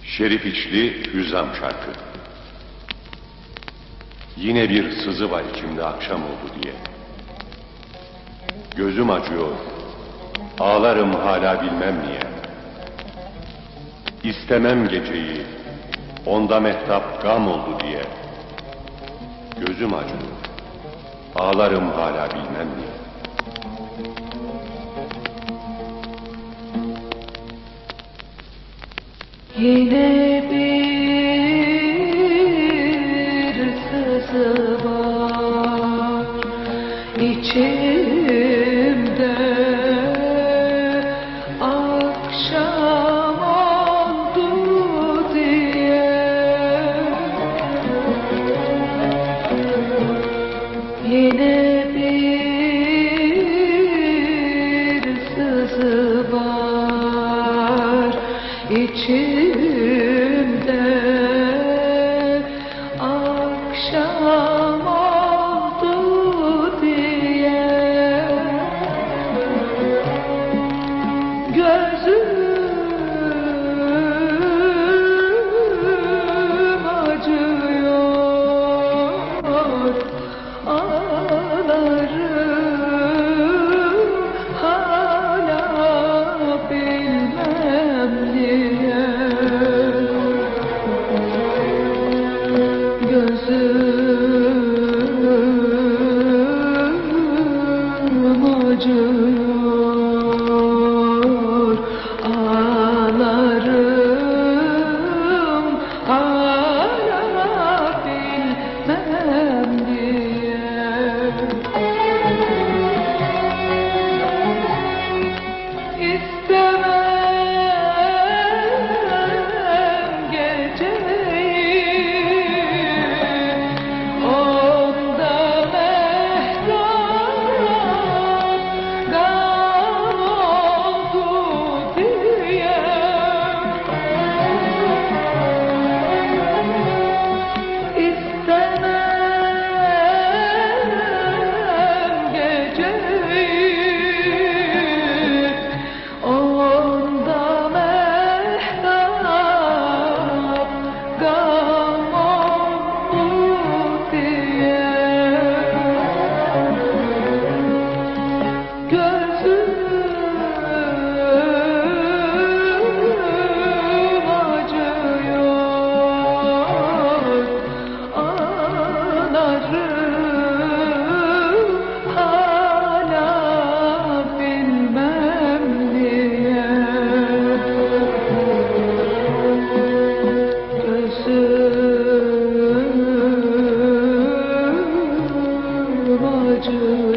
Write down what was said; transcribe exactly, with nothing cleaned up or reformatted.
Şerif İçli Hüzzam şarkı. Yine bir sızı var içimde akşam oldu diye. Gözüm acıyor, ağlarım hala bilmem niye. İstemem geceyi, onda mehtap gam oldu diye. Gözüm acıyor, ağlarım hala bilmem niye. Yine bir sızı var içimde, akşam oldu diye. Yine bir sızı var İçimde, akşam oldu diye. Gözüm acıyor, ağlarım hala bilmem niye. Gözüm acıyor, ağlarım hala bilmem diye. İstemem geceyi, onda mehtap gam oldu diye. İstemem geceyi, onda mehtap gam oldu diye. Gözüm acıyor, ağlarım hala bilmem niye. Gözüm acıyor.